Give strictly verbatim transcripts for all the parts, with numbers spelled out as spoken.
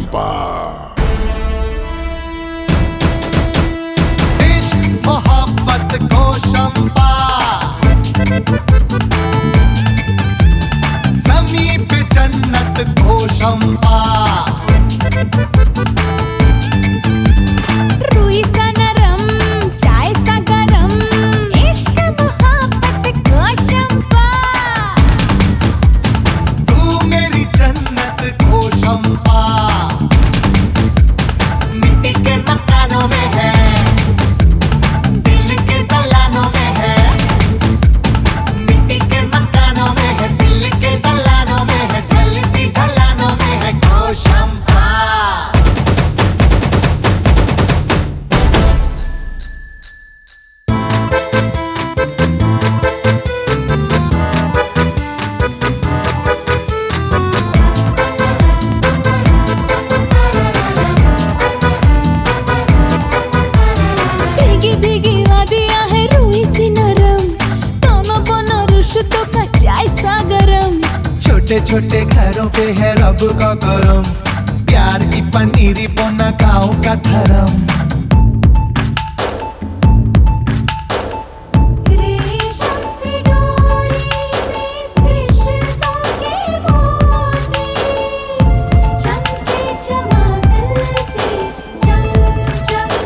चंपा। इश्क मोहब्बत को चंपा, ज़मीं पे जन्नत को चंपा। रुई सा नरम, चाय सा गरम, इश्क मोहब्बत को चंपा। तू मेरी जन्नत को चंपा। मिट्टी के मकानों में है, दिल के दलानों में है। मिट्टी के मकानों में है, दिल के दलानों में है, ढलती ढलानों में है को चंपा। भीगी भीगी वादियां है रुई सी नरम, दोनों बनो रुश्तों का चाय सा गरम। छोटे छोटे घरों पे है रब का करम, प्यार की पनीरी बोना गाँव का धर्म। रेशम सी डोरी में रिश्तों के मोती, चमके चमक से चमचम।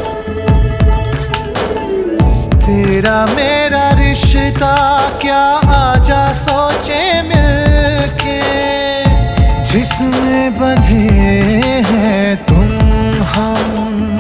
तेरा मेरा रिश्ता क्या आजा सोचे मिलके, जिसमें बंधे हैं तुम हम।